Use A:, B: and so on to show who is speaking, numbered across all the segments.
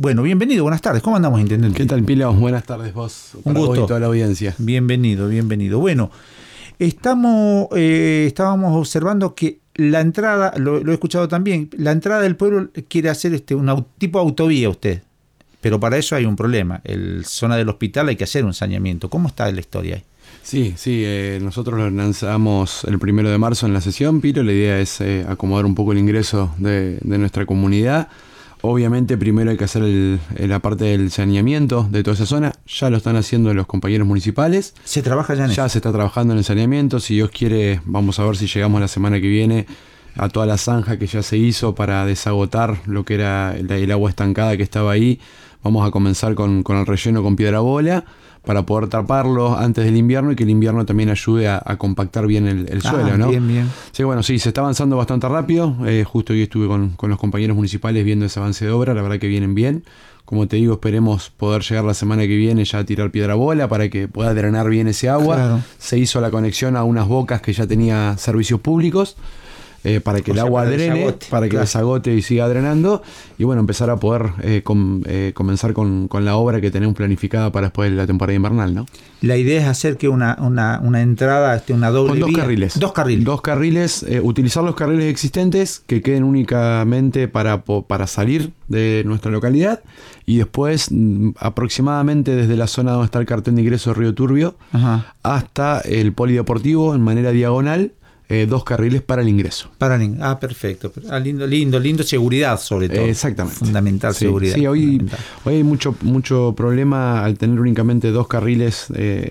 A: Bueno, bienvenido, buenas tardes. ¿Cómo andamos, intendente?
B: ¿Qué tal, Pilo? Buenas tardes, vos.
A: Un gusto.
B: Vos y toda la audiencia.
A: Bienvenido. Bueno, estábamos observando que la entrada, lo he escuchado también, la entrada del pueblo quiere hacer un tipo autovía usted. Pero para eso hay un problema. En zona del hospital hay que hacer un saneamiento. ¿Cómo está la historia ahí?
B: Sí, nosotros lo lanzamos el 1 de marzo en la sesión, Pilo. La idea es acomodar un poco el ingreso de nuestra comunidad. Obviamente primero hay que hacer la parte del saneamiento de toda esa zona. Ya lo están haciendo los compañeros municipales.
A: ¿Se trabaja ya en eso?
B: Ya se está trabajando en el saneamiento. Si Dios quiere, vamos a ver si llegamos la semana que viene a toda la zanja que ya se hizo para desagotar lo que era el agua estancada que estaba ahí. Vamos a comenzar con el relleno con piedra bola para poder taparlo antes del invierno y que el invierno también ayude a compactar bien el suelo, ¿no?
A: Bien.
B: Sí, se está avanzando bastante rápido. Justo hoy estuve con los compañeros municipales viendo ese avance de obra. La verdad que vienen bien. Como te digo, esperemos poder llegar la semana que viene ya a tirar piedra bola para que pueda drenar bien ese agua.
A: Claro.
B: Se hizo la conexión a unas bocas que ya tenía servicios públicos. Para que el agua drene, para que desagote y siga drenando, y bueno, empezar a poder comenzar con la obra que tenemos planificada para después de la temporada invernal, ¿no?
A: La idea es hacer que una entrada, una doble
B: con
A: vía.
B: Dos carriles, utilizar los carriles existentes que queden únicamente para salir de nuestra localidad, y después aproximadamente desde la zona donde está el cartel de ingreso de Río Turbio hasta el polideportivo en manera diagonal. 2 carriles para el ingreso.
A: Perfecto. Lindo, seguridad sobre todo.
B: Exactamente.
A: Fundamental, seguridad.
B: Sí, hoy hay mucho problema al tener únicamente 2 carriles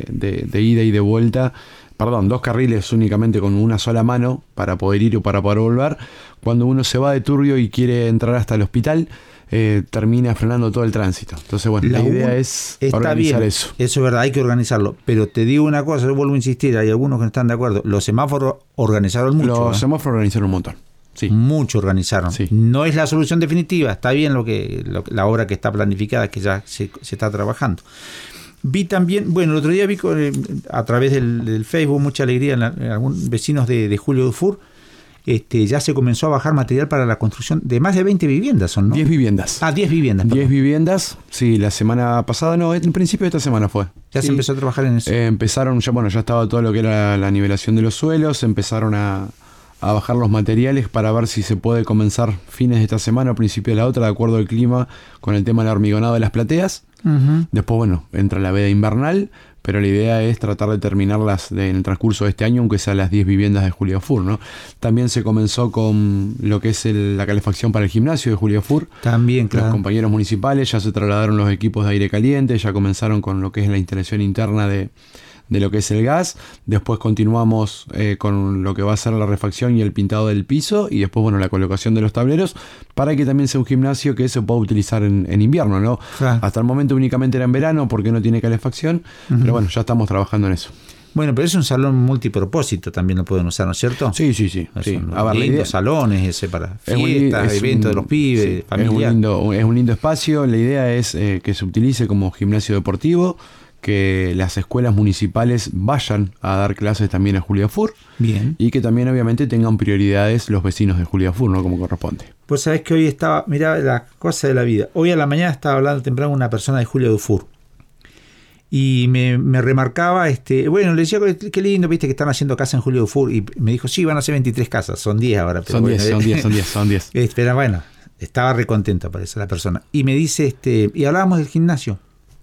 B: de ida y de vuelta. 2 carriles únicamente con una sola mano para poder ir o para poder volver. Cuando uno se va de Turbio y quiere entrar hasta el hospital, termina frenando todo el tránsito. Entonces, bueno, la idea es organizar bien, eso.
A: Eso es verdad, hay que organizarlo. Pero te digo una cosa, yo vuelvo a insistir, hay algunos que no están de acuerdo. Los semáforos organizaron mucho.
B: Los semáforos organizaron un montón. Sí.
A: Mucho organizaron.
B: Sí.
A: No es la solución definitiva, está bien la obra que está planificada, que ya se está trabajando. Vi también, el otro día vi a través del Facebook, mucha alegría en algunos vecinos de Julio Dufour. Ya se comenzó a bajar material para la construcción de más de 20 viviendas, ¿no?
B: 10 viviendas.
A: 10 viviendas.
B: 10 viviendas, sí, la semana pasada, el principio de esta semana fue.
A: Ya se empezó a trabajar en eso.
B: Empezaron, ya estaba todo lo que era la nivelación de los suelos, empezaron a bajar los materiales para ver si se puede comenzar fines de esta semana o principio de la otra, de acuerdo al clima, con el tema del hormigonado de las plateas. Después, entra la veda invernal, pero la idea es tratar de terminarlas en el transcurso de este año, aunque sean las 10 viviendas de Julio Dufour, ¿no? También se comenzó con lo que es la calefacción para el gimnasio de Julio Dufour.
A: También, claro.
B: Los compañeros municipales ya se trasladaron los equipos de aire caliente, ya comenzaron con lo que es la instalación interna de lo que es el gas. Después continuamos con lo que va a ser la refacción y el pintado del piso, y después la colocación de los tableros para que también sea un gimnasio que se pueda utilizar en invierno, ¿no?
A: Claro.
B: Hasta el momento únicamente era en verano porque no tiene calefacción, pero ya estamos trabajando en eso.
A: Pero es un salón multipropósito, también lo pueden usar, ¿no es cierto?
B: Sí.
A: Lindos salones para fiestas, eventos de los pibes, familiares.
B: Es un lindo espacio. La idea es que se utilice como gimnasio deportivo, que las escuelas municipales vayan a dar clases también a Julio Dufour.
A: Bien.
B: Y que también obviamente tengan prioridades los vecinos de Julio Dufour, ¿no? Como corresponde.
A: Pues sabés que hoy estaba, mirá la cosa de la vida. Hoy a la mañana estaba hablando temprano con una persona de Julio Dufour. Y me remarcaba, le decía, qué lindo, viste que están haciendo casa en Julio Dufour. Y me dijo, sí, van a ser 23 casas, son 10 ahora. Pero
B: son 10.
A: Pero estaba recontenta, parece, la persona. Y me dice, y hablábamos del gimnasio.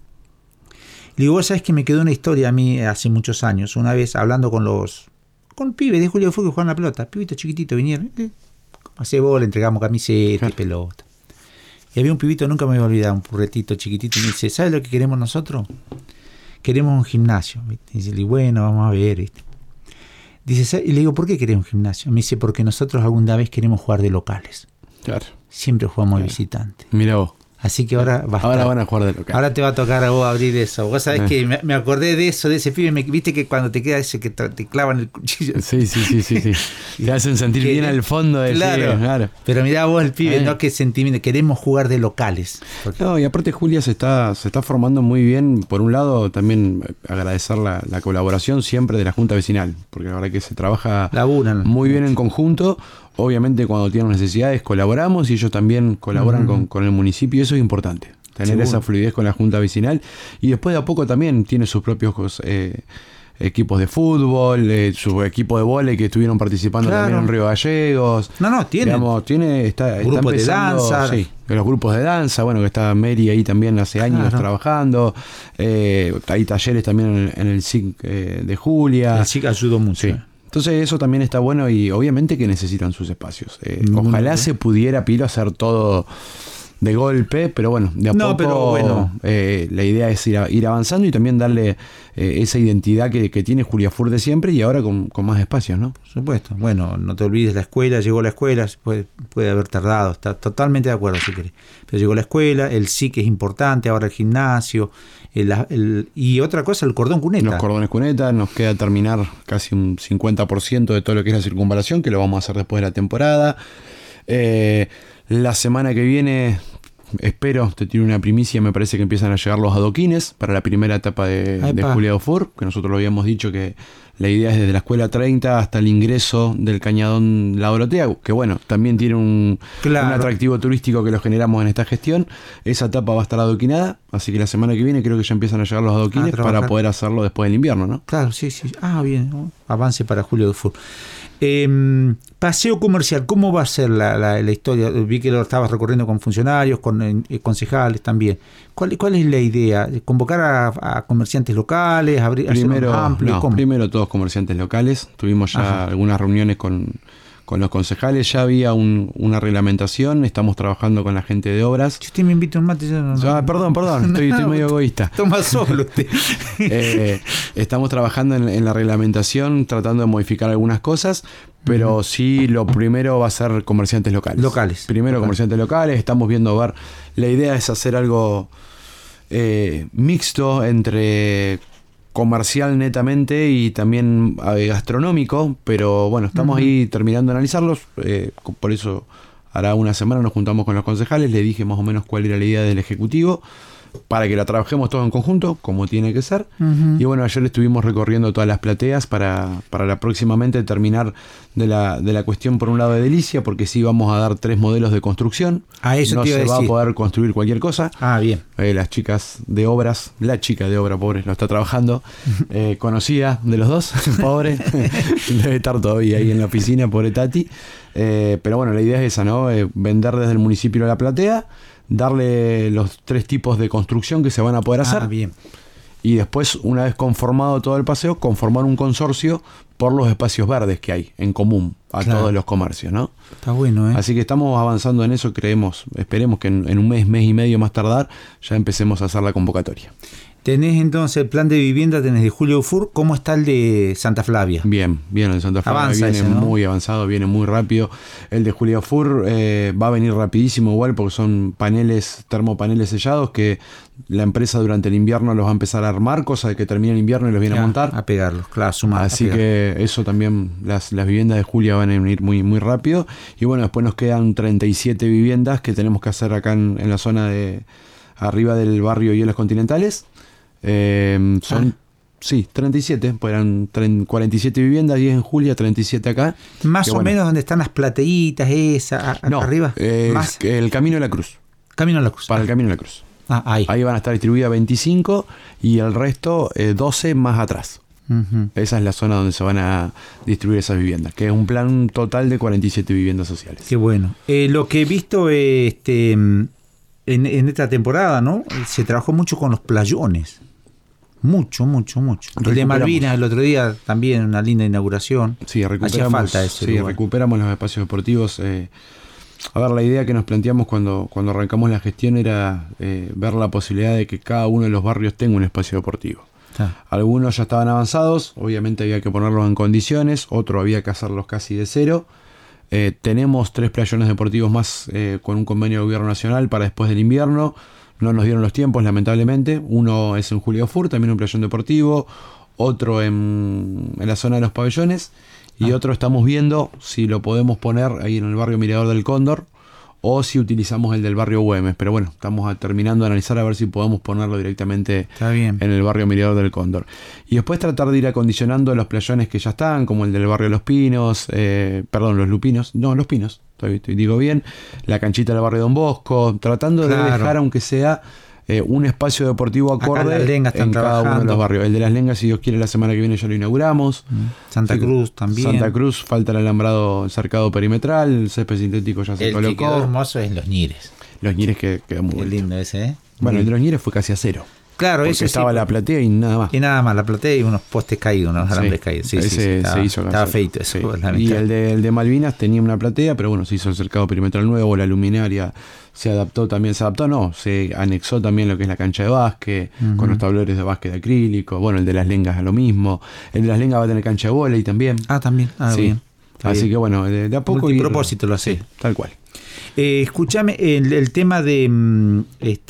A: Le digo, vos sabés que me quedó una historia a mí hace muchos años, una vez hablando con pibes de Julio Dufour que juegan la pelota, pibitos chiquititos vinieron, hace bola, entregamos camisetas y pelota. Y había un pibito, nunca me voy a olvidar, un purretito chiquitito, y me dice, ¿sabes lo que queremos nosotros? Queremos un gimnasio. Y dice, bueno, vamos a ver. Dice, y le digo, ¿por qué querés un gimnasio? Me dice, porque nosotros alguna vez queremos jugar de locales.
B: Claro.
A: Siempre jugamos de visitante.
B: Mira vos.
A: Así que ahora
B: van a jugar de local.
A: Ahora te va a tocar a vos abrir eso. Vos sabés que me acordé de eso, de ese pibe. Viste que cuando te queda ese que te clavan el cuchillo.
B: Sí. Te hacen sentir bien al fondo de
A: claro. Pero mirá vos el pibe, ¿no? Qué sentimiento. Queremos jugar de locales.
B: No, y aparte Julia se está formando muy bien. Por un lado, también agradecer la colaboración siempre de la Junta Vecinal, porque la verdad que se trabaja muy bien en conjunto. Obviamente cuando tienen necesidades colaboramos y ellos también colaboran con el municipio, y eso es importante. tener
A: Seguro.
B: esa fluidez con la junta vecinal. Y después de a poco también tiene sus propios equipos de fútbol, su equipo de vóley que estuvieron participando
A: Claro.
B: también en Río Gallegos.
A: No, tiene.
B: Digamos, está
A: Grupos de
B: empezando,
A: danza.
B: sí, los grupos de danza, bueno, que está Mary ahí también hace años
A: Claro.
B: trabajando. Hay talleres también en el SIC de Julia.
A: El SIC ayudó mucho.
B: Sí. Entonces eso también está bueno y obviamente que necesitan sus espacios. Ojalá se pudiera, Pilo, hacer todo de golpe, pero bueno, de a
A: No,
B: poco
A: pero bueno.
B: la idea es ir avanzando y también darle esa identidad que tiene Julia Fur de siempre y ahora con más espacios, ¿no?
A: Por supuesto. Bueno, no te olvides, la escuela, llegó la escuela, puede haber tardado, está totalmente de acuerdo si querés. Pero llegó la escuela, el SIC es importante, ahora el gimnasio, y otra cosa, el cordón cuneta.
B: Los cordones cuneta, nos queda terminar casi un 50% de todo lo que es la circunvalación, que lo vamos a hacer después de la temporada. La semana que viene, espero, te tiro una primicia, me parece que empiezan a llegar los adoquines para la primera etapa de Julia Dufour, que nosotros lo habíamos dicho que la idea es desde la escuela 30 hasta el ingreso del Cañadón La Dorotea, que bueno, también tiene un atractivo turístico que lo generamos en esta gestión. Esa etapa va a estar adoquinada, así que la semana que viene creo que ya empiezan a llegar los adoquines para poder hacerlo después del invierno, ¿no?
A: Claro, sí. Bien, ¿no? Avance para Julia Dufour. Paseo comercial, ¿cómo va a ser la historia? Vi que lo estabas recorriendo con funcionarios, con concejales también. ¿Cuál es la idea? ¿Convocar a comerciantes locales?
B: Primero,
A: amplio?
B: primero todos comerciantes locales. Tuvimos ya algunas reuniones con los concejales. Ya había una reglamentación. Estamos trabajando con la gente de obras.
A: Si usted me invita a un mate, yo no.
B: Perdón, estoy medio egoísta.
A: Toma solo usted.
B: Estamos trabajando en la reglamentación, tratando de modificar algunas cosas, pero sí, lo primero va a ser comerciantes locales. Primero comerciantes locales, estamos viendo, a ver, la idea es hacer algo mixto entre comercial netamente y también gastronómico, pero bueno, estamos ahí terminando de analizarlos, por eso hará una semana nos juntamos con los concejales, le dije más o menos cuál era la idea del Ejecutivo, para que la trabajemos todos en conjunto, como tiene que ser. Y bueno, ayer estuvimos recorriendo todas las plateas para próximamente terminar de la cuestión por un lado de Delicia, porque sí vamos a dar 3 modelos de construcción.
A: Eso
B: no
A: te iba
B: se
A: a
B: va
A: decir.
B: a poder construir cualquier cosa.
A: Bien.
B: Las chicas de obras, la chica de obra, pobre, lo está trabajando, conocida de los dos, pobre, debe estar todavía ahí en la oficina, pobre Tati. Pero bueno, la idea es esa, ¿no? Vender desde el municipio a la platea, darle los 3 tipos de construcción que se van a poder hacer.
A: Bien.
B: Y después, una vez conformado todo el paseo, conformar un consorcio por los espacios verdes que hay en común a todos los comercios, ¿no?
A: Está bueno, ¿eh?
B: Así que estamos avanzando en eso, esperemos que en un mes y medio más tardar, ya empecemos a hacer la convocatoria.
A: Tenés entonces el plan de vivienda, tenés de Julia Dufour. ¿Cómo está el de Santa Flavia?
B: Bien, el de Santa Flavia
A: Avanza
B: viene
A: ese, ¿no?
B: muy avanzado, viene muy rápido. El de Julia Dufour va a venir rapidísimo igual porque son termopaneles sellados que la empresa durante el invierno los va a empezar a armar, cosa de que termine el invierno y los viene a montar.
A: A pegarlos, claro, sumar.
B: Así que eso también, las viviendas de Julia van a venir muy, muy rápido. Y bueno, después nos quedan 37 viviendas que tenemos que hacer acá en la zona de arriba del barrio Hielos Continentales. Sí, 37, pues eran 47 viviendas, 10 en Julia, 37 acá.
A: Más o menos donde están las plateitas, arriba.
B: Más el Camino de la Cruz.
A: Camino a la Cruz.
B: Para el Camino de la Cruz.
A: Ahí.
B: Ahí van a estar distribuidas 25 y el resto 12 más atrás. Esa es la zona donde se van a distribuir esas viviendas, que es un plan total de 47 viviendas sociales.
A: Qué bueno. Lo que he visto en esta temporada, ¿no? Se trabajó mucho con los playones. Mucho. El de Malvinas el otro día también, una linda inauguración.
B: Sí,
A: hacía falta eso.
B: Sí, recuperamos los espacios deportivos. A ver, la idea que nos planteamos cuando arrancamos la gestión era ver la posibilidad de que cada uno de los barrios tenga un espacio deportivo. Algunos ya estaban avanzados, obviamente había que ponerlos en condiciones, otros había que hacerlos casi de cero. Tenemos 3 playones deportivos más con un convenio de gobierno nacional para después del invierno. No nos dieron los tiempos, lamentablemente. Uno es en Julia Dufour, también un playón deportivo. Otro en la zona de los pabellones. Y otro estamos viendo si lo podemos poner ahí en el barrio Mirador del Cóndor o si utilizamos el del barrio Güemes. Pero bueno, estamos terminando de analizar a ver si podemos ponerlo directamente en el barrio Mirador del Cóndor. Y después tratar de ir acondicionando los playones que ya están, como el del barrio Los Pinos, los Lupinos, no, Los Pinos, digo bien, la canchita del barrio Don Bosco, tratando de dejar, aunque sea un espacio deportivo acorde en cada uno de los barrios. El de Las Lengas, si Dios quiere, la semana que viene ya lo inauguramos.
A: Santa Cruz también.
B: Santa Cruz, falta el alambrado cercado perimetral, el césped sintético ya se colocó.
A: El que quedó hermoso es Los Ñires.
B: Los Ñires que quedó muy bonito.
A: Lindo ese, ¿eh?
B: Bueno, el de Los Ñires fue casi a cero.
A: Claro,
B: porque
A: eso
B: estaba la platea y nada más.
A: Y nada más, la platea y unos postes caídos, unos alambres caídos. Sí,
B: se hizo
A: estaba feito eso.
B: Sí. Y el de Malvinas tenía una platea, pero bueno, se hizo el cercado perimetral nuevo, la luminaria se adaptó, se anexó también lo que es la cancha de básquet, con los tableros de básquet de acrílico. Bueno, el de Las Lengas es lo mismo. El de Las Lengas va a tener cancha de vóley también.
A: También.
B: Sí.
A: Bien.
B: Así que bueno, de a poco.
A: Propósito lo hace.
B: Sí, tal cual.
A: Escúchame, el tema de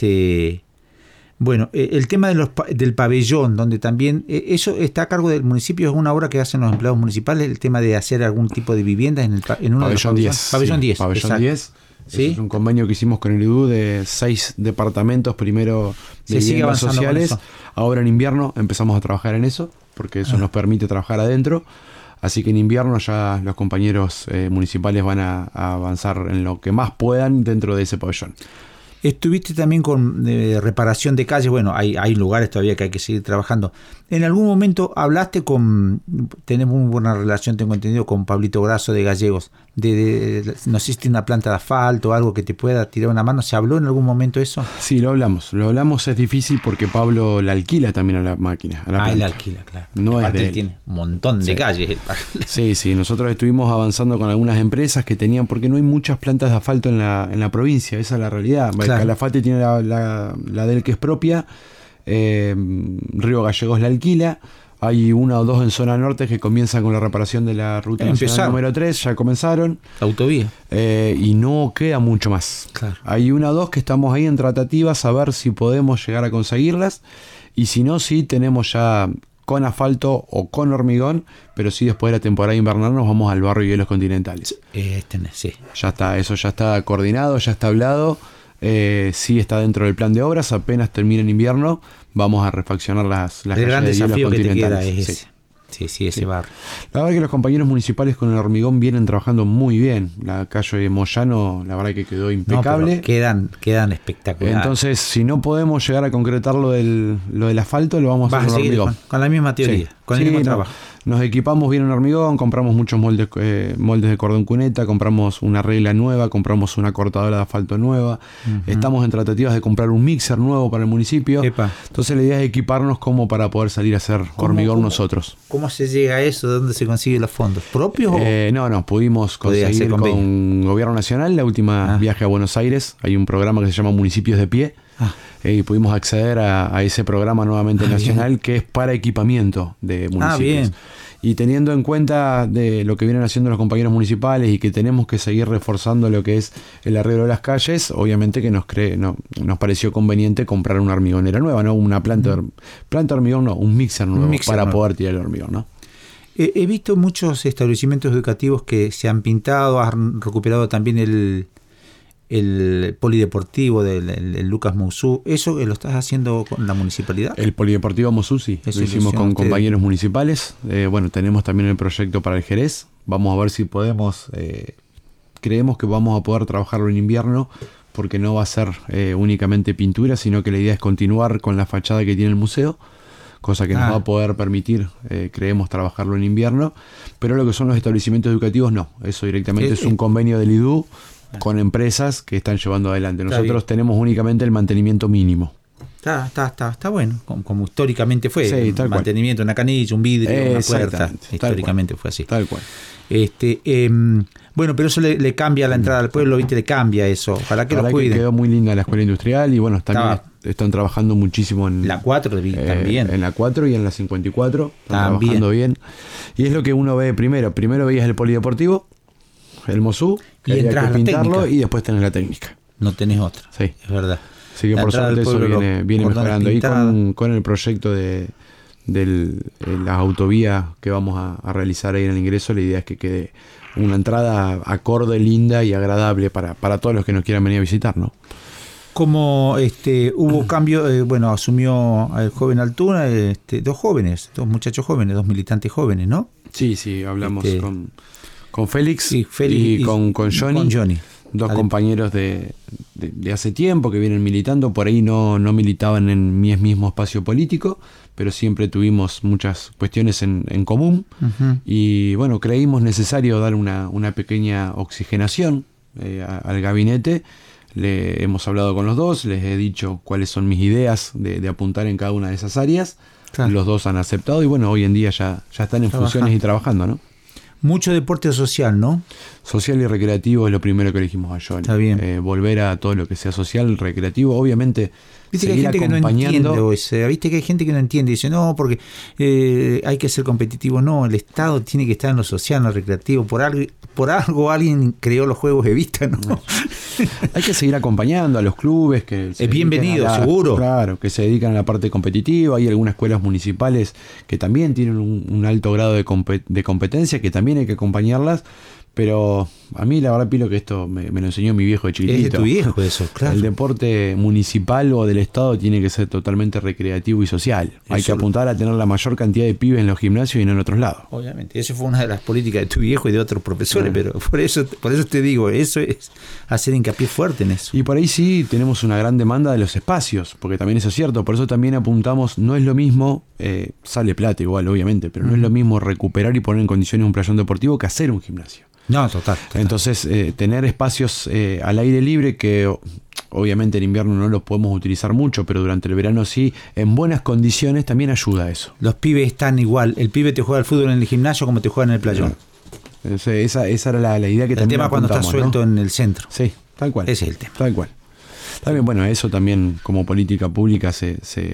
A: el tema del pabellón, donde también eso está a cargo del municipio, es una obra que hacen los empleados municipales, el tema de hacer algún tipo de viviendas en uno
B: pabellón
A: de los pabellones.
B: 10.
A: Pabellón 10.
B: Pabellón 10.
A: ¿Sí?
B: Es un convenio que hicimos con el IDU de 6 departamentos, primero de viviendas sociales. Ahora en invierno empezamos a trabajar en eso, porque eso nos permite trabajar adentro. Así que en invierno ya los compañeros municipales van a avanzar en lo que más puedan dentro de ese pabellón.
A: Estuviste también con reparación de calles. Bueno, hay lugares todavía que hay que seguir trabajando. En algún momento hablaste tenés muy buena relación, tengo entendido, con Pablito Grasso de Gallegos. ¿No existe una planta de asfalto o algo que te pueda tirar una mano? ¿Se habló en algún momento eso?
B: Sí, lo hablamos. Es difícil porque Pablo la alquila también a la máquina.
A: La alquila, claro.
B: No
A: aparte
B: es
A: tiene un montón de calles.
B: Sí. Nosotros estuvimos avanzando con algunas empresas que tenían, porque no hay muchas plantas de asfalto en la provincia. Esa es la realidad. Claro. Calafate tiene la del que es propia. Río Gallegos la alquila. Hay una o dos en zona norte que comienzan con la reparación de la ruta nacional número 3, ya comenzaron.
A: Autovía.
B: Y no queda mucho más.
A: Claro.
B: Hay una o dos que estamos ahí en tratativas a ver si podemos llegar a conseguirlas. Y si no, sí tenemos ya con asfalto o con hormigón, pero sí después de la temporada invernal nos vamos al barrio Hielos Continentales.
A: Sí.
B: Ya está, eso ya está coordinado, ya está hablado. Sí está dentro del plan de obras. Apenas termine el invierno vamos a refaccionar las calles de Hielos Continentales.
A: Sí, ese barrio.
B: La verdad que los compañeros municipales con el hormigón vienen trabajando muy bien. La calle de Moyano, la verdad que quedó impecable.
A: No, quedan espectaculares.
B: Entonces, si no podemos llegar a concretar lo del asfalto, lo vamos a hacer con hormigón.
A: Con la misma teoría, con el mismo trabajo.
B: Nos equipamos bien en hormigón, compramos muchos moldes de cordón cuneta, compramos una regla nueva, compramos una cortadora de asfalto nueva. Estamos en tratativas de comprar un mixer nuevo para el municipio.
A: Epa.
B: Entonces la idea es equiparnos como para poder salir a hacer hormigón nosotros.
A: ¿Cómo se llega a eso? ¿De dónde se consiguen los fondos? ¿Propios?
B: No, pudimos conseguir con Gobierno Nacional. La última viaje a Buenos Aires, hay un programa que se llama Municipios de Pie. Y pudimos acceder a ese programa nuevamente nacional, que es para equipamiento de municipios.
A: Bien.
B: Y teniendo en cuenta de lo que vienen haciendo los compañeros municipales y que tenemos que seguir reforzando lo que es el arreglo de las calles, obviamente que nos pareció conveniente comprar una hormigonera nueva, no una planta de hormigón, no, un mixer nuevo para poder tirar el hormigón, ¿no?
A: He visto muchos establecimientos educativos que se han pintado, han recuperado también el polideportivo del Lucas Mousú. ¿Eso lo estás haciendo con la municipalidad?
B: El polideportivo Mousú, sí. Lo hicimos con compañeros municipales. Tenemos también el proyecto para el Jerez. Vamos a ver si podemos. Creemos que vamos a poder trabajarlo en invierno, porque no va a ser únicamente pintura, sino que la idea es continuar con la fachada que tiene el museo, cosa que nos va a poder permitir, creemos, trabajarlo en invierno. Pero lo que son los establecimientos educativos, no. Eso directamente es un convenio del IDU con empresas que están llevando adelante. Nosotros tenemos únicamente el mantenimiento mínimo.
A: Está bueno, como históricamente fue.
B: Sí, tal
A: mantenimiento, cual. Una canilla, un vidrio, una puerta. Históricamente fue así. Tal cual. Pero eso le cambia la entrada al pueblo, le cambia eso. Ojalá que lo cuiden.
B: Quedó muy linda la escuela industrial y también están trabajando muchísimo en
A: la 4 también.
B: En la 4 y en la 54. Están trabajando bien. Y es lo que uno ve primero. Primero veías el polideportivo, el Mousú,
A: y entras
B: que pintarlo y después tenés la técnica.
A: No tenés otra.
B: Sí.
A: Es verdad.
B: Así que por suerte eso viene mejorando. Y con el proyecto de la autovía que vamos a realizar ahí en el ingreso. La idea es que quede una entrada acorde, linda y agradable para todos los que nos quieran venir a visitar, ¿no?
A: Como hubo cambio, asumió el joven Altuna, dos muchachos jóvenes, dos militantes jóvenes, ¿no?
B: Sí, hablamos con Félix,
A: Félix
B: y con Johnny. Dos
A: Además,
B: compañeros de hace tiempo que vienen militando. Por ahí no militaban en mi mismo espacio político, pero siempre tuvimos muchas cuestiones en común.
A: uh-huh.
B: Y bueno, creímos necesario dar una pequeña oxigenación al gabinete. Le hemos hablado con los dos, les he dicho cuáles son mis ideas de apuntar en cada una de esas áreas. Claro. Los dos han aceptado y bueno, hoy en día ya están en funciones y trabajando, ¿no?
A: Mucho deporte social, ¿no?
B: Social y recreativo es lo primero que elegimos a Johnny.
A: Está bien.
B: Volver a todo lo que sea social, recreativo, obviamente.
A: Viste que hay gente que no entiende, viste que hay gente que no entiende y dice, no, porque hay que ser competitivo. No, el Estado tiene que estar en lo social, en lo recreativo. Por algo alguien creó los juegos de vista, ¿no?
B: Hay que seguir acompañando a los clubes que
A: es bienvenido, seguro.
B: Claro, que se dedican a la parte competitiva. Hay algunas escuelas municipales que también tienen un alto grado de competencia, que también hay que acompañarlas. Pero a mí la verdad, Pilo, que esto me lo enseñó mi viejo de chiquitito.
A: Es de tu viejo eso, claro.
B: El deporte municipal o del Estado tiene que ser totalmente recreativo y social. Hay que apuntar a tener la mayor cantidad de pibes en los gimnasios y no en otros lados.
A: Obviamente, eso fue una de las políticas de tu viejo y de otros profesores, pero por eso te digo, eso es hacer hincapié fuerte en eso.
B: Y por ahí sí tenemos una gran demanda de los espacios, porque también eso es cierto, por eso también apuntamos, no es lo mismo, sale plata igual, obviamente, pero no es lo mismo recuperar y poner en condiciones un playón deportivo que hacer un gimnasio.
A: No, total.
B: Entonces, tener espacios al aire libre que obviamente en invierno no los podemos utilizar mucho, pero durante el verano sí, en buenas condiciones también ayuda a eso.
A: Los pibes están igual. El pibe te juega al fútbol en el gimnasio como te juega en el playón.
B: Esa era la idea que también
A: el tema cuando estás suelto, ¿no? En el centro.
B: Sí, tal cual.
A: Ese es el tema.
B: Tal cual. También, bueno, eso también como política pública se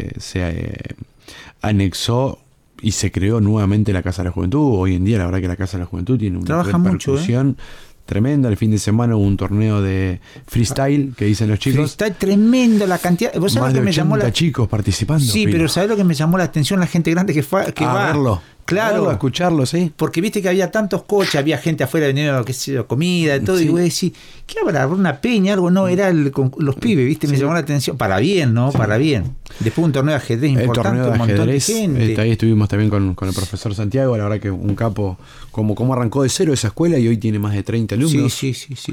B: anexó y se creó nuevamente la Casa de la Juventud. Hoy en día la verdad que la Casa de la Juventud tiene una repercusión tremenda. El fin de semana hubo un torneo de freestyle que dicen los chicos.
A: Freestyle tremendo la cantidad. ¿Vos sabés
B: más
A: lo
B: de
A: que me llamó la
B: chicos participando?
A: Sí,
B: Pilo.
A: pero ¿sabés lo que me llamó la atención? La gente grande que va
B: a verlo.
A: Claro,
B: verlo, a escucharlo, sí.
A: Porque viste que había tantos coches, había gente afuera vendiendo, qué sé yo, comida y todo, sí. Y vos decís, ¿qué habrá? ¿Una peña? Algo, no, era los pibes, viste, me llamó la atención, para bien, ¿no? Sí. Para bien. Después un torneo de ajedrez importante,
B: un montón de
A: gente.
B: Ahí estuvimos también con el profesor Santiago, la verdad que un capo, como arrancó de cero esa escuela y hoy tiene más de 30 alumnos.
A: Sí.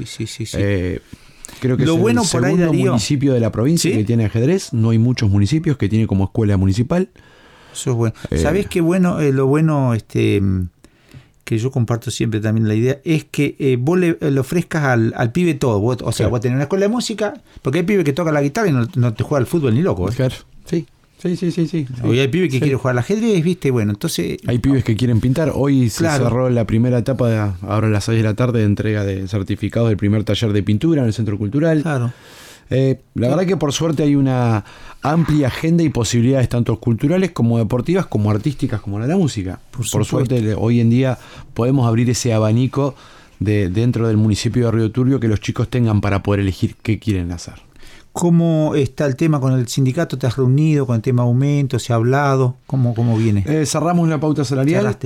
B: Creo que
A: lo
B: es
A: bueno
B: el
A: por ahí,
B: segundo
A: Darío,
B: municipio de la provincia que tiene ajedrez. No hay muchos municipios que tiene como escuela municipal.
A: Eso es bueno. ¿Sabés qué bueno? Lo bueno que yo comparto siempre también la idea es que vos le ofrezcas al pibe todo. Vos tenés una escuela de música, porque hay pibe que toca la guitarra y no te juega al fútbol ni loco.
B: Claro, sí.
A: Hoy hay pibes que quieren jugar al ajedrez, ¿viste? Bueno, entonces...
B: Hay pibes que quieren pintar. Hoy se cerró la primera etapa, ahora a las 6 de la tarde, de entrega de certificados del primer taller de pintura en el Centro Cultural.
A: Claro.
B: La verdad que por suerte hay una amplia agenda y posibilidades tanto culturales como deportivas como artísticas como la música. Por suerte hoy en día podemos abrir ese abanico dentro del municipio de Río Turbio que los chicos tengan para poder elegir qué quieren hacer.
A: ¿Cómo está el tema con el sindicato? ¿Te has reunido con el tema aumento? ¿Se ha hablado? ¿Cómo viene?
B: Cerramos la pauta salarial.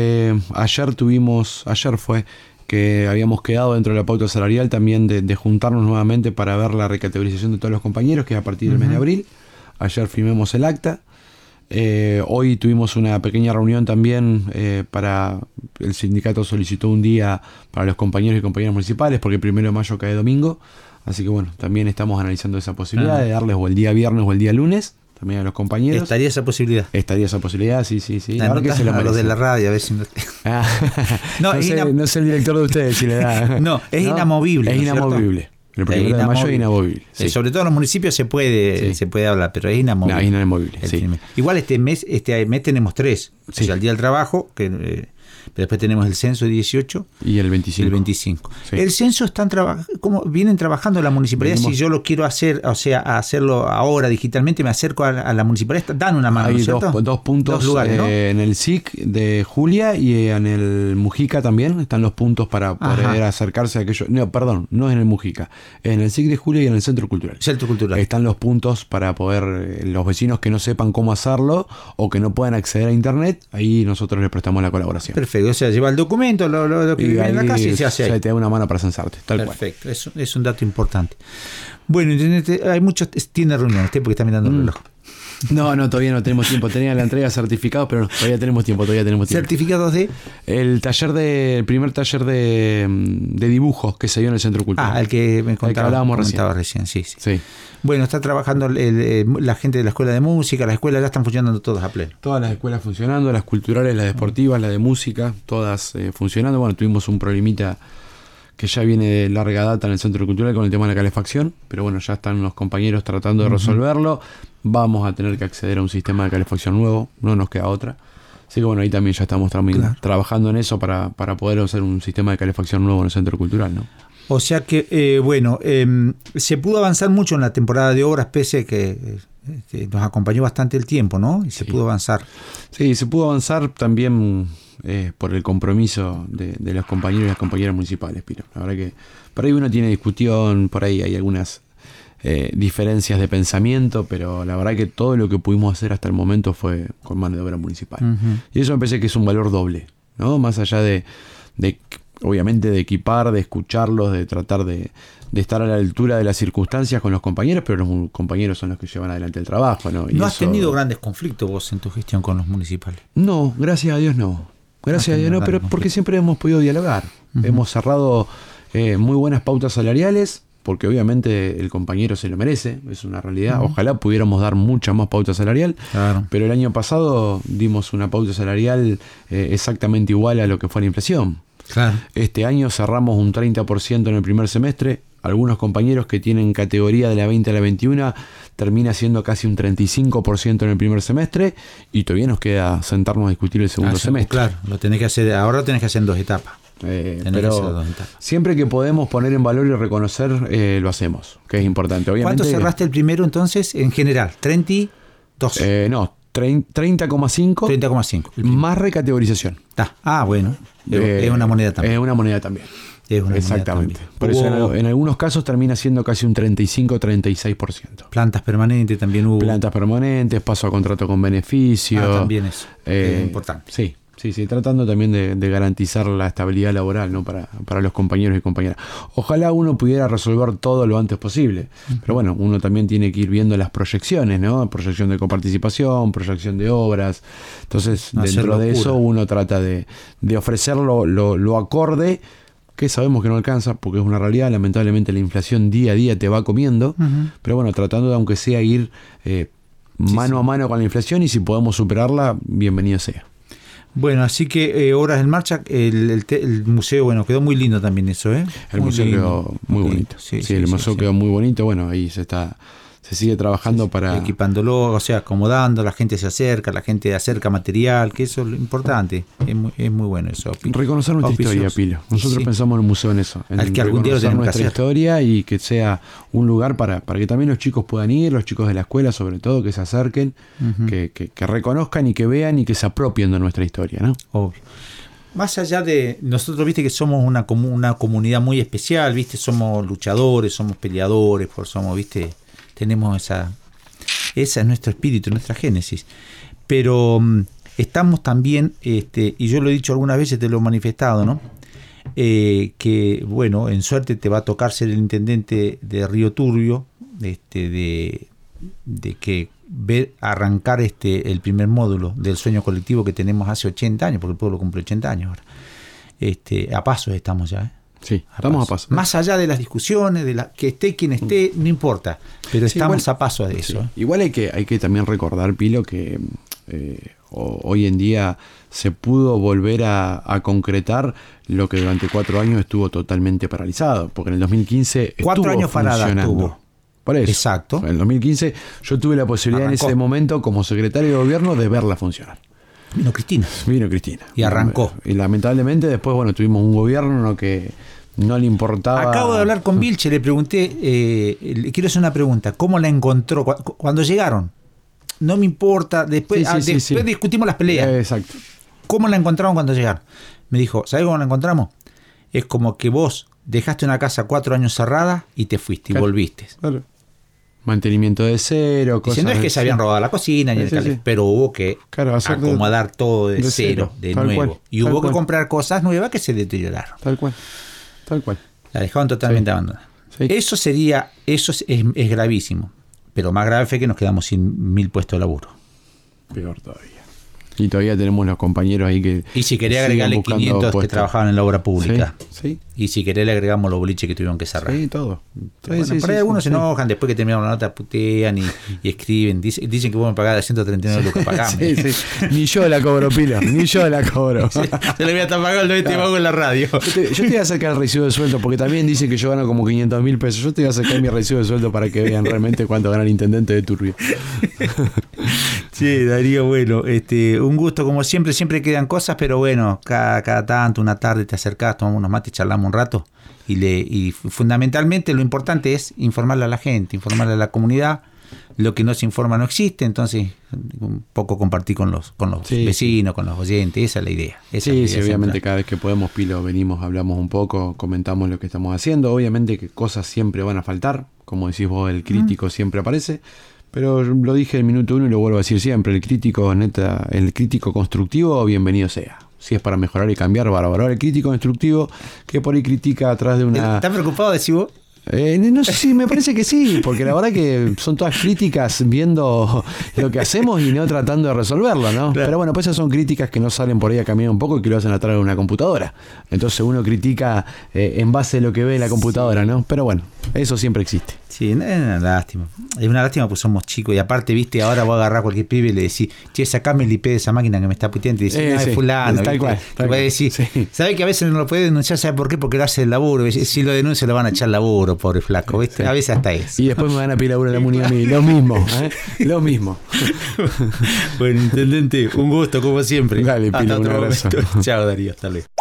B: Ayer fue que habíamos quedado dentro de la pauta salarial también de juntarnos nuevamente para ver la recategorización de todos los compañeros, que es a partir del mes de abril. Ayer firmamos el acta. Hoy tuvimos una pequeña reunión también para... El sindicato solicitó un día para los compañeros y compañeras municipales porque el 1 de mayo cae domingo. Así que bueno, también estamos analizando esa posibilidad de darles o el día viernes o el día lunes también a los compañeros.
A: ¿Estaría esa posibilidad?
B: Sí.
A: La que se lo los de la radio, a ver si no...
B: no sé el director de ustedes si le da.
A: No, es inamovible.
B: Es inamovible. El 1 de mayo es inamovible.
A: Sí. Sobre todo en los municipios se puede hablar, pero es inamovible.
B: No, es inamovible, sí.
A: Igual este mes tenemos 3. O sea, el día del trabajo, que Pero después tenemos el censo de 18
B: y el 25.
A: Y el 25.
B: Sí.
A: El censo ¿cómo vienen trabajando la municipalidad?
B: Venimos,
A: si yo lo quiero hacer, o sea, hacerlo ahora digitalmente, me acerco a la municipalidad, dan una mano,
B: hay
A: ¿cierto?
B: dos puntos,
A: 2 lugares, ¿no?
B: En el SIC de Julia y en el Mujica también están los puntos para poder acercarse a aquello. No, perdón, no es en el Mujica, es en el SIC de Julia y en el Centro Cultural.
A: Centro Cultural.
B: Están los puntos para poder, los vecinos que no sepan cómo hacerlo o que no puedan acceder a internet, ahí nosotros les prestamos la colaboración.
A: Perfecto, o sea, lleva el documento, lo que
B: Y
A: viene en la casa y se hace ahí.
B: te da una mano para censarte, tal
A: Perfecto, cual. Es un dato importante. Bueno, hay muchos, tiene reuniones, porque está mirando el reloj.
B: No, todavía no tenemos tiempo. Tenía la entrega de certificados, pero todavía tenemos tiempo.
A: ¿Certificados de?
B: El primer taller de dibujos que se dio en el Centro Cultural.
A: El que me comentaba recién. Sí. Bueno, está trabajando la gente de la escuela de música, las escuelas ya están funcionando todas a pleno.
B: Todas las escuelas funcionando, las culturales, las deportivas, las de música, todas funcionando. Bueno, tuvimos un problemita que ya viene de larga data en el Centro Cultural con el tema de la calefacción, pero bueno, ya están los compañeros tratando de resolverlo. Vamos a tener que acceder a un sistema de calefacción nuevo, no nos queda otra. Así que bueno, ahí también ya estamos trabajando en eso para poder hacer un sistema de calefacción nuevo en el Centro Cultural, ¿no?
A: O sea que, se pudo avanzar mucho en la temporada de obras, pese a que nos acompañó bastante el tiempo, ¿no? Y se pudo avanzar. Sí,
B: se pudo avanzar también por el compromiso de los compañeros y las compañeras municipales, Piro. La verdad que por ahí uno tiene discusión, por ahí hay algunas diferencias de pensamiento, pero la verdad que todo lo que pudimos hacer hasta el momento fue con mano de obra municipal. Y eso me parece que es un valor doble, ¿no? Más allá de obviamente de equipar, de escucharlos, de tratar de estar a la altura de las circunstancias con los compañeros, pero los compañeros son los que llevan adelante el trabajo, ¿no?
A: ¿No has tenido grandes conflictos vos en tu gestión con los municipales?
B: No, gracias a Dios no. Gracias a Dios no, pero porque siempre hemos podido dialogar. Hemos cerrado muy buenas pautas salariales, porque obviamente el compañero se lo merece, es una realidad. Ojalá pudiéramos dar mucha más pauta salarial, pero el año pasado dimos una pauta salarial exactamente igual a lo que fue la inflación.
A: Claro.
B: Este año cerramos un 30% en el primer semestre. Algunos compañeros que tienen categoría de la 20 a la 21 termina siendo casi un 35% en el primer semestre, y todavía nos queda sentarnos a discutir el segundo semestre.
A: Claro, ahora lo tenés que hacer en 2 etapas.
B: Pero siempre que podemos poner en valor y reconocer, lo hacemos, que es importante. Obviamente,
A: ¿cuánto cerraste el primero entonces en general? ¿32?
B: No, 30,5.
A: 30,5.
B: Más recategorización.
A: Bueno. Es una moneda también.
B: Es una moneda también. Exactamente.
A: También.
B: Por eso en algunos casos termina siendo casi un 35-36%.
A: Plantas permanentes también hubo.
B: Plantas permanentes, paso a contrato con beneficio.
A: También eso. Es importante.
B: Sí, tratando también de garantizar la estabilidad laboral, ¿no? para los compañeros y compañeras. Ojalá uno pudiera resolver todo lo antes posible, pero bueno, uno también tiene que ir viendo las proyecciones, ¿no? Proyección de coparticipación, proyección de obras. Entonces, dentro de eso uno trata de ofrecer lo acorde, que sabemos que no alcanza, porque es una realidad. Lamentablemente la inflación día a día te va comiendo, pero bueno, tratando de, aunque sea, ir mano a mano con la inflación, y si podemos superarla, bienvenido sea.
A: Bueno, así que obras en marcha. El museo, bueno, quedó muy lindo también eso, ¿eh?
B: El museo quedó muy bonito. Sí, el museo quedó muy bonito. Bueno, ahí se sigue trabajando para...
A: Equipándolo, o sea, acomodando, la gente se acerca, la gente acerca material, que eso es lo importante. Es muy bueno eso.
B: Reconocer nuestra historia, Pilo. Nosotros pensamos en el museo en eso. En
A: que algún día lo tenemos
B: nuestra historia, y que sea un lugar para que también los chicos puedan ir, los chicos de la escuela sobre todo, que se acerquen, que reconozcan y que vean y que se apropien de nuestra historia, ¿no?
A: Obvio. Más allá de nosotros, viste que somos una comunidad muy especial, viste, somos luchadores, somos peleadores, viste, tenemos esa es nuestro espíritu, nuestra génesis. Pero estamos también, y yo lo he dicho algunas veces, te lo he manifestado, ¿no? Que bueno, en suerte te va a tocar ser el intendente de Río Turbio, de que ver arrancar el primer módulo del sueño colectivo que tenemos hace 80 años, porque el pueblo cumple 80 años ahora. A pasos estamos ya,
B: Sí, estamos a paso.
A: Más allá de las discusiones, que esté quien esté, no importa, pero estamos a paso de eso.
B: Igual hay que también recordar, Pilo, que hoy en día se pudo volver a concretar lo que durante 4 años estuvo totalmente paralizado, porque en el 2015
A: 4 años parada estuvo.
B: Por eso.
A: Exacto.
B: En el 2015 yo tuve la posibilidad en ese momento, como secretario de gobierno, de verla funcionar.
A: Vino Cristina. Y arrancó.
B: Y lamentablemente después, bueno, tuvimos un gobierno que no le importaba.
A: Acabo de hablar con Vilche, le pregunté, le quiero hacer una pregunta, ¿cómo la encontró cuando llegaron? No me importa, después discutimos las peleas.
B: Exacto.
A: ¿Cómo la encontraron cuando llegaron? Me dijo, ¿sabés cómo la encontramos? Es como que vos dejaste una casa 4 años cerrada y te fuiste y volviste.
B: Claro. Mantenimiento de cero, cosas.
A: No es que se habían robado la cocina, pero hubo que acomodar todo de cero, de nuevo.
B: Cual,
A: y hubo que comprar cosas nuevas que se deterioraron.
B: Tal cual.
A: La dejaron totalmente abandonada. Sí. Eso es gravísimo. Pero más grave fue que nos quedamos sin 1000 puestos de laburo.
B: Peor todavía. Y todavía tenemos los compañeros ahí que...
A: Y si querés agregarle 500 puestos que trabajaban en la obra pública.
B: Sí.
A: Y si querés le agregamos los boliches que tuvieron que cerrar.
B: Sí, todo.
A: Bueno, por ahí algunos se enojan, después que terminaron la nota putean y escriben. Dicen que vos me pagás de 139 lucas, pagame.
B: Sí. Ni yo la cobro, Pilo. Ni yo la cobro.
A: Se le voy a estar pagando este pago en la radio.
B: Yo te voy a acercar el recibo de sueldo, porque también dicen que yo gano como 500.000 pesos. Yo te voy a acercar mi recibo de sueldo para que vean realmente cuánto gana el intendente de Turbio.
A: Sí, Darío, bueno, un gusto como siempre quedan cosas, pero bueno, cada tanto, una tarde te acercás, tomamos unos mates, charlamos un rato y fundamentalmente lo importante es informarle a la gente, informarle a la comunidad. Lo que no se informa no existe, entonces un poco compartir con los vecinos, con los oyentes, esa es la idea.
B: Sí, obviamente cada vez que podemos, Pilo, venimos, hablamos un poco, comentamos lo que estamos haciendo. Obviamente que cosas siempre van a faltar, como decís vos, el crítico siempre aparece. Pero lo dije en el minuto 1 y lo vuelvo a decir siempre, el crítico constructivo, bienvenido sea. Si es para mejorar y cambiar, bárbaro. El crítico constructivo que por ahí critica atrás de una...
A: ¿Estás preocupado, decís vos?
B: No sé si me parece que sí, porque la verdad que son todas críticas viendo lo que hacemos y no tratando de resolverlo, ¿no? Claro. Pero bueno, pues esas son críticas que no salen por ahí a caminar un poco y que lo hacen atrás de una computadora. Entonces uno critica en base a lo que ve en la computadora, ¿no? Pero bueno, eso siempre existe.
A: Sí, es una lástima. Es una lástima porque somos chicos y aparte, viste, ahora voy a agarrar a cualquier pibe y le decís, che, sacame el IP de esa máquina que me está puteando y decís, es fulano.
B: Tal cual.
A: Decir, sí. ¿Sabe que a veces no lo puede denunciar? ¿Sabe por qué? Porque lo hace el laburo. Si lo denuncia, lo van a echar laburo, pobre flaco, ¿viste? Sí. A veces hasta eso.
B: Y después me van a pedir laburo en la MUNI a mí. Lo mismo, Lo mismo.
A: Bueno, intendente, un gusto, como siempre.
B: Dale, Pilo, un abrazo.
A: Chao, Darío, hasta luego.